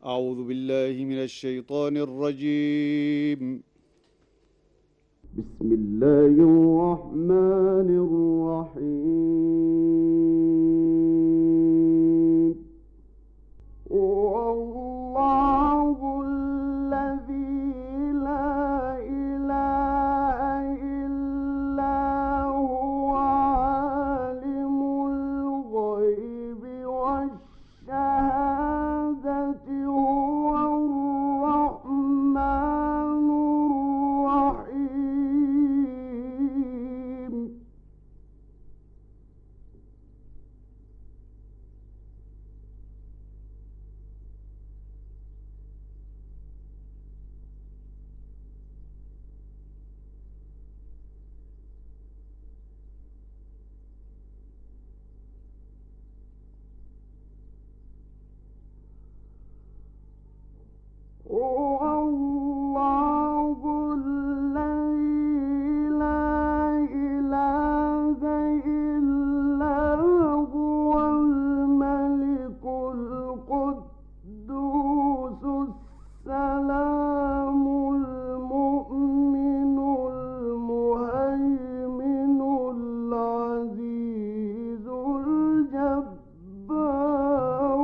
أعوذ بالله من الشيطان الرجيم. بسم الله الرحمن الرحيم. والله الذي لا إله إلا هو عالم الغيب والشهادة هو الرحمن الرحيم. هو الله الذي لا إله إلا هو الملك القدوس السلام المؤمن المهيمن العزيز الجبار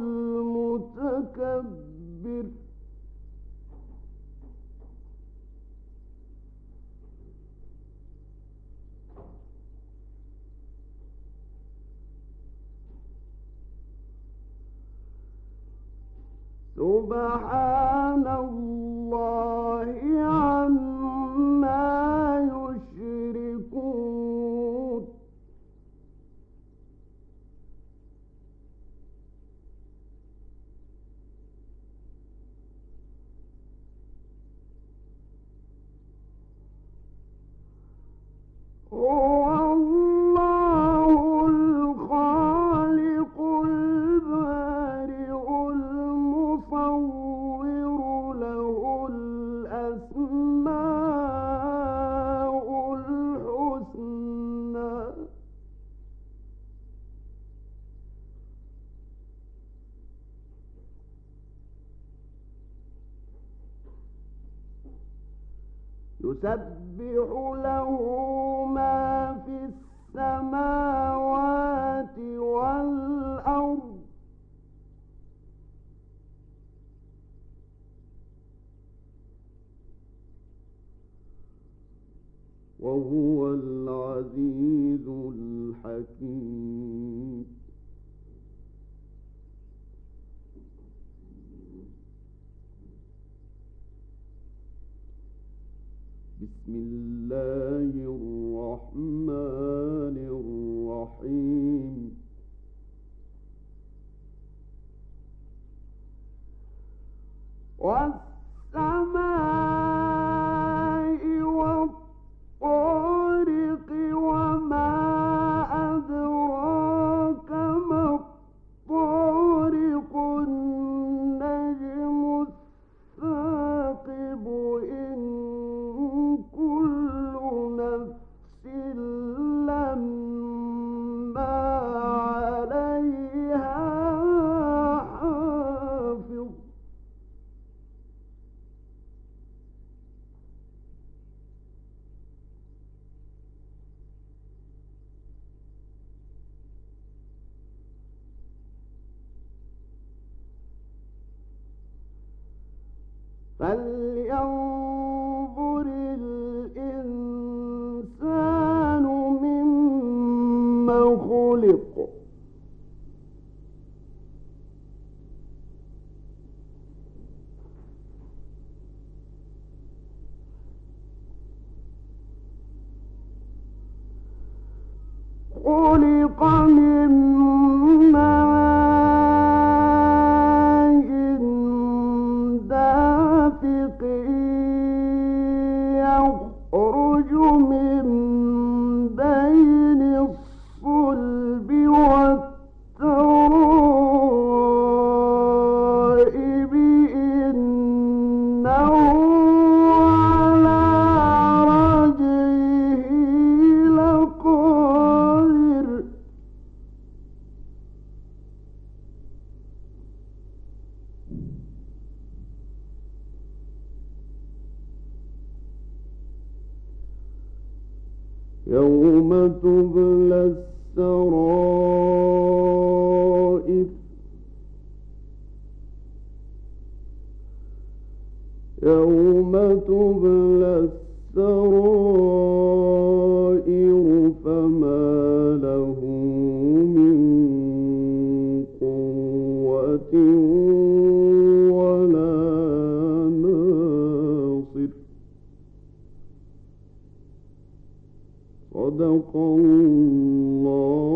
المتكبر. سبحان الله عما يشركون. هو الله الخالق البارئ المصور له الأسماء الحسنى. يسبح له ما في السماوات والأرض وهو العزيز الحكيم. بسم الله الرحمن الرحيم. والسماء والطارق وما أدراك ما الطارق النجم الثاقب. إن كل نفس لما عليها حافظ. فلينظر الإنسان مما خلق. خلق من ماء دافق يخرج من بين الصلب والترائب. إنه على رجعه لقادر. يوم تبلى السرائر يوم تبلى السرائر فما له من قوة ولا ناصر. صدق الله